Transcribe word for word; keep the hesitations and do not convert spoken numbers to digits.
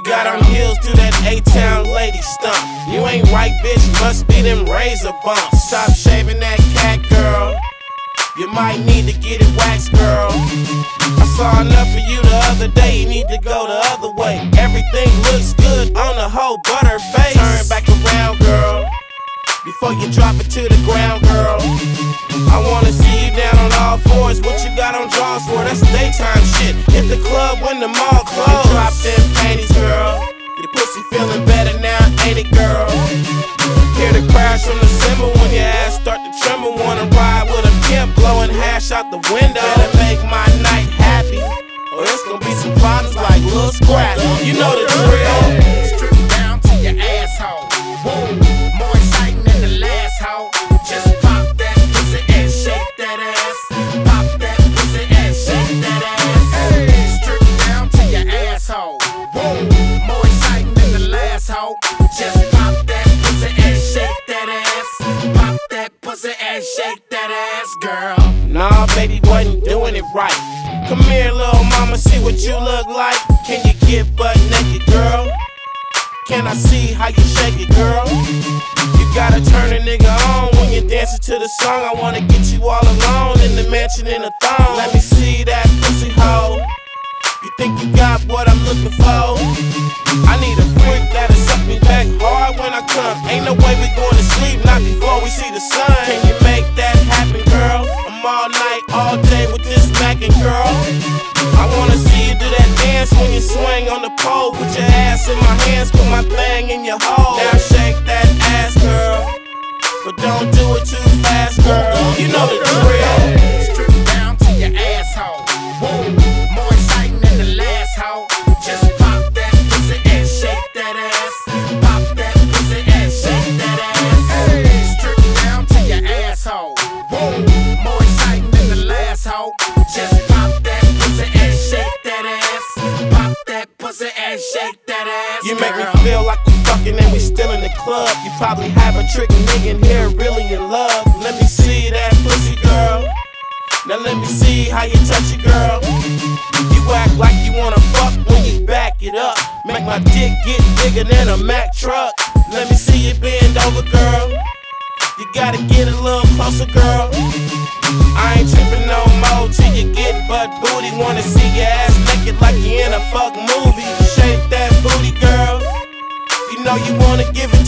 got on heels, do that A-Town lady stump. You ain't right, bitch, must be them razor bumps. Stop shaving that cat, girl. You might need to get it waxed, girl. I saw enough of you the other day, you need to go the other way. Everything looks good on the whole butter face. Turn back around, girl, before you drop it to the ground, girl. I wanna see you down on all fours. What you got on draws for? That's daytime shit. Hit the club when the mall closed. Drop them panties, girl. Your pussy feeling better now, ain't it, girl? Hear the crash from the cymbal when your ass start to tremble. Wanna ride with a pimp, blowing hash out the window. Better make my night happy, or it's gonna be some problems like Lil Scrap. You know the drill. Strip down to your asshole. Whoa, more exciting than the last hoe. Just pop that pussy and shake that ass. Pop that pussy and shake that ass. Hey, strip down to your asshole. Whoa, more exciting than the last hoe. Just pop that pussy and shake that ass. Pop that pussy and shake that ass, girl. Nah, baby, wasn't doing it right. Come here, little mama, see what you look like. Can you get butt naked, girl? Can I see how you shake it, girl? You gotta turn a nigga on when you're dancing to the song. I wanna get you all alone in the mansion in a thong. Let me see that pussy hole. You think you got what I'm looking for? I need a freak that'll suck me back hard when I come. Ain't no way we going to sleep, not before we see the sun. Can you make that happen, girl? I'm all night, all day with this mackin', girl. I wanna see you do that dance when you swing on the pole. Put your ass in my hands, put my thing in your hole. Now shake that ass, girl, but don't do it too fast, girl. You know the drill. Strip down to your asshole. Whoa, more exciting than the last hoe. Just pop that pussy and shake that ass. Pop that pussy and shake that ass. Hey, strip down to your asshole. Whoa, more exciting than the last hoe. Just pop that pussy and shake that ass. Pop that pussy and shake that ass. You make me girl. feel like we fucking and we still in the club. You probably have a trick nigga in here really in love. Let me see that pussy, girl. Now let me see how you touch it, girl. You act like you wanna fuck when you back it up. Make my dick get bigger than a Mack truck. Let me see you bend over, girl. You gotta get a little closer, girl. I ain't tripping no more till you get butt booty. Wanna see your ass naked like you in a fuck movie. Shake that booty, girl. You know you wanna give it